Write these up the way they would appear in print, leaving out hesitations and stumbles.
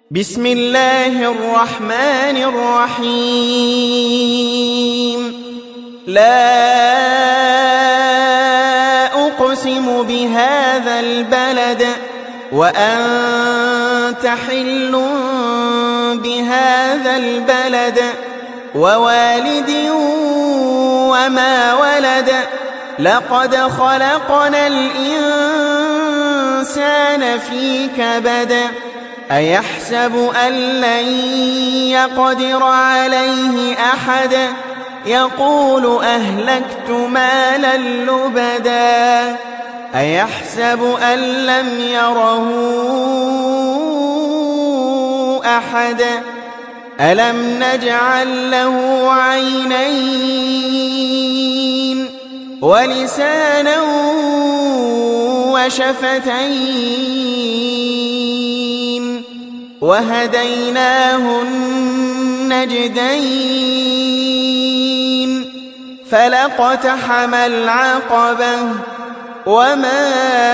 بسم الله الرحمن الرحيم لا أقسم بهذا البلد وأنت حل بهذا البلد ووالد وما ولد لقد خلقنا الإنسان في كبد أيحسب أن لن يقدر عليه أحد يقول أهلكت مالا لبدا أيحسب أن لم يره أحد ألم نجعل له عينين ولسانا وشفتين وهديناه النجدين فلاقتحم العقبة وما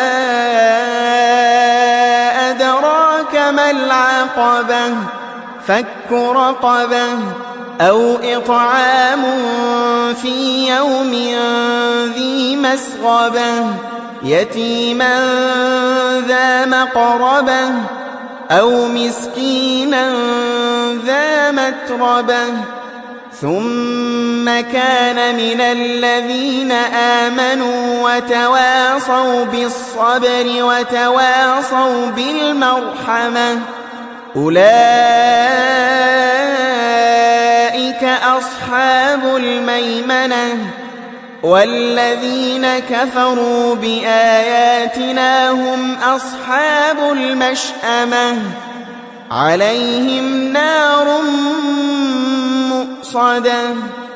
أدراك ما العقبة فك رقبة أو إطعام في يوم ذي مسغبة يتيما ذا مقربة أو مسكينا ذا متربة ثم كان من الذين آمنوا وتواصوا بالصبر وتواصوا بالمرحمة أولئك أصحاب الميمنة والذين كفروا بآياتنا هم أصحاب المشأمة عليهم نار مؤصدة